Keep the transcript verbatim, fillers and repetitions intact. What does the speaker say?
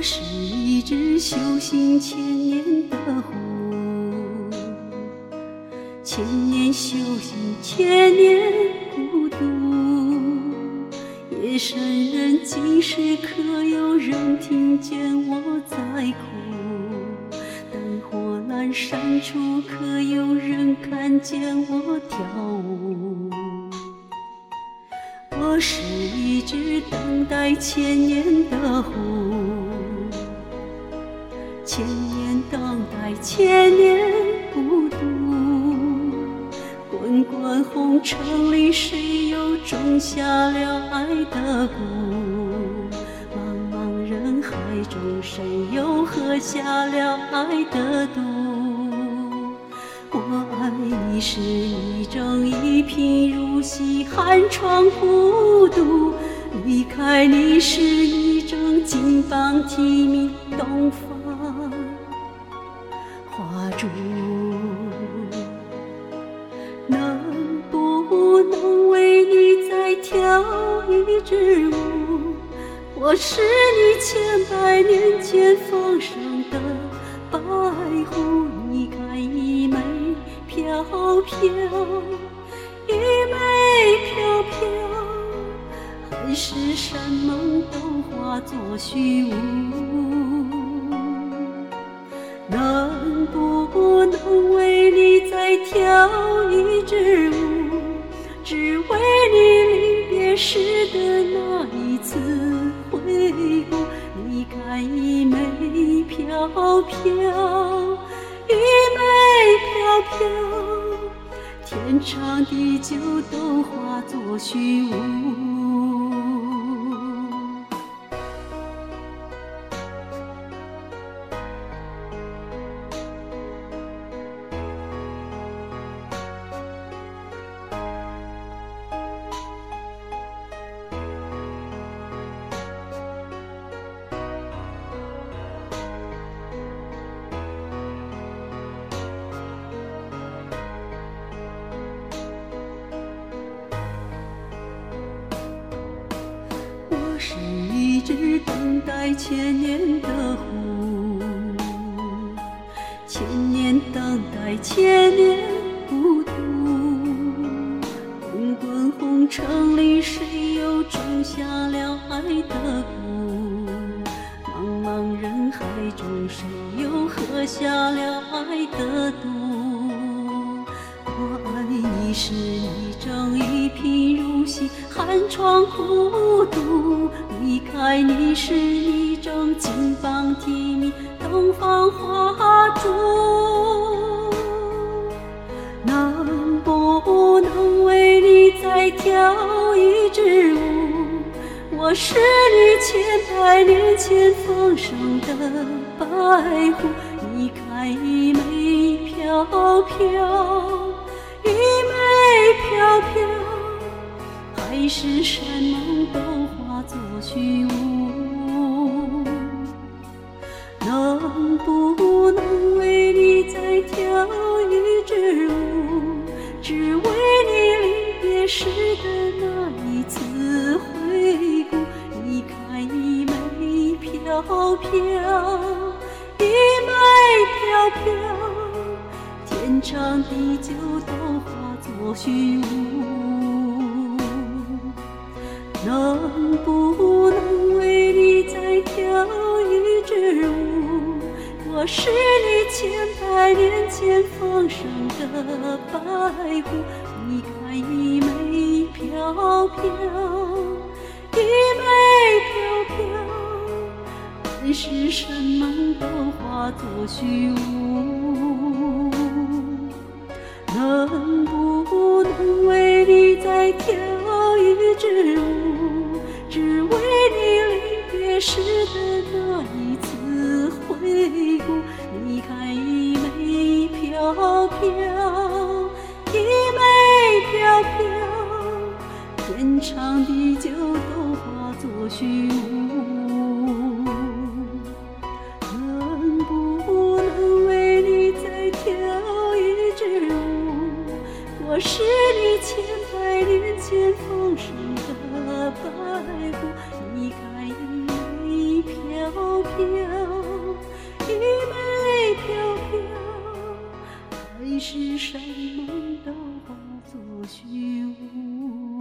是一只修行千年的狐，千年修行，千年孤独。夜深人静时，可有人听见我在哭？灯火阑珊处，可有人看见我跳舞？我是一只等待千年的狐，千年等待，千年孤独。滚滚红尘里，谁又种下了爱的蛊？茫茫人海中，谁又喝下了爱的毒？我爱你是一正一贫如洗，寒窗孤独；离开你是一正金榜题名，东方花烛。能不能为你再跳一支舞？我是你千百年前放生的白狐，你看一枚飘飘，一枚飘飘，海誓山盟都化作虚无。能不能为你再跳一支舞？只为你临别时的那一次回顾。你看一枚飘飘，一枚飘飘，天长地久都化作虚无。我是一只等待千年的狐，千年等待，千年孤独。滚滚红尘里，谁又种下了爱的蛊？茫茫人海中，谁又喝下了爱的毒？我爱你是一正一贫如洗，寒窗孤独；离开你是一正金榜题名，东方花烛。能不能为你再跳一支舞？我是你千百年前放生的白狐，你看一枚飘飘，一枚飘飘，海誓山盟都化作虚无。能不能为你再跳一支舞？只为你临别时的那一次回顾。你看一枚飘飘，一枚飘飘，天长地久都化作虚无。能不能为你再跳一支舞？我是你千百年前放生的白狐，你看一枚飘飘，一枚飘飘，海誓山盟都化作虚无。能不能为你再跳一支舞？只为你临别时的那一次回顾。你看一枚飘飘，一枚飘飘，天长地久都化作虚无。能不能为你再跳一支舞？我是你千百年前放生的白狐，你看一枚飘飘。 山盟都化作虚无。